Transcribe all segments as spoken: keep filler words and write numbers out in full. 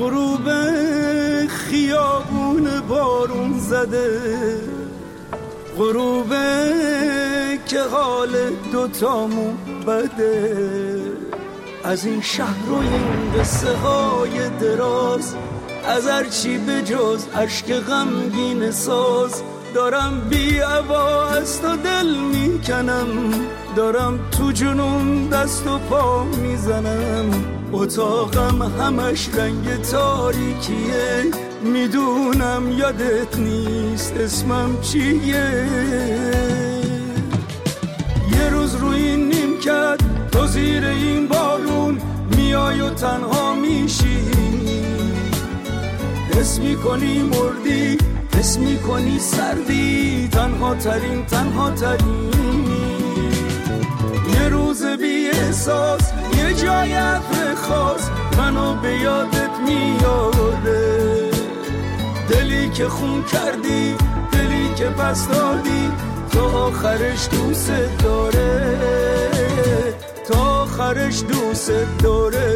غروب خیابون بارون زده، غروب که حال دوتامون بده. از این شهر و این قصه های دراز، از هرچی به جز عشق غمگین ساز، دارم بی عبا از تو دل میکنم، دارم تو جنون دست و پا میزنم. اتاقم همش رنگ تاریکیه، میدونم یادت نیست اسمم چیه. یه روز روی این نیمکت تو زیر این بارون میای و تنها میشی، حس میکنی مردی، حس میکنی سردی، تنها ترین تنها ترین. یه روز بی احساس یه جای عطر خاص منو به یادت میاره، دلی که خون کردی، دلی که پس دادی، تا آخرش دوست داره، تا آخرش دوست داره.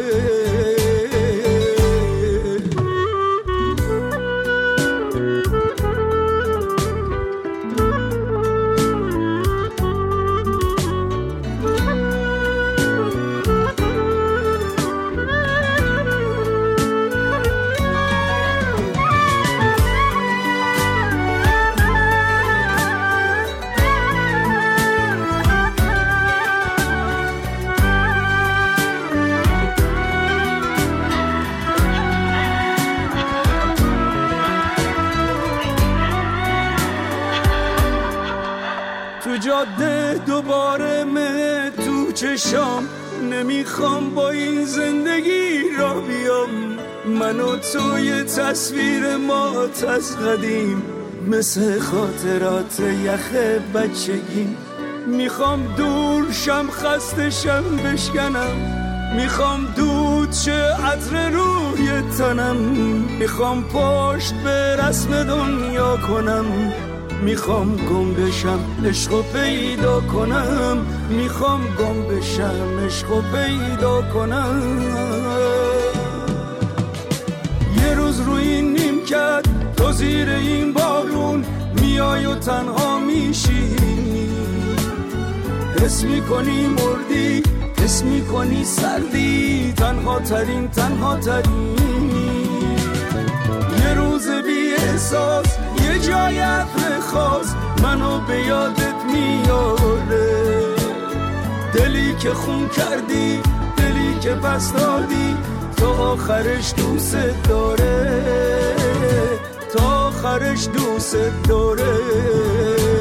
جاده دوباره مه تو چشام، نمیخوام با این زندگی را بیام. من و تو یه تصویر مات از قدیم، مثل خاطرات یخ بچگیم. میخوام دور شم خسته شم بشکنم، میخوام دود شه عطر روی تنم، میخوام پشت به رسم دنیا کنم، میخوام گم بشم عشقو پیدا کنم، میخوام گم بشم عشقو پیدا کنم. یه روز روی این نیمکت تو زیر این بارون میای و تنها میشی، حس میکنی مردی، حس میکنی سردی، تنها ترین تنها ترین. یه روز بی احساس یه جای عطر خاص منو به یادت میاره، دلی که خون کردی، دلی که پس دادی، تا آخرش دوست داره، تا آخرش دوست داره.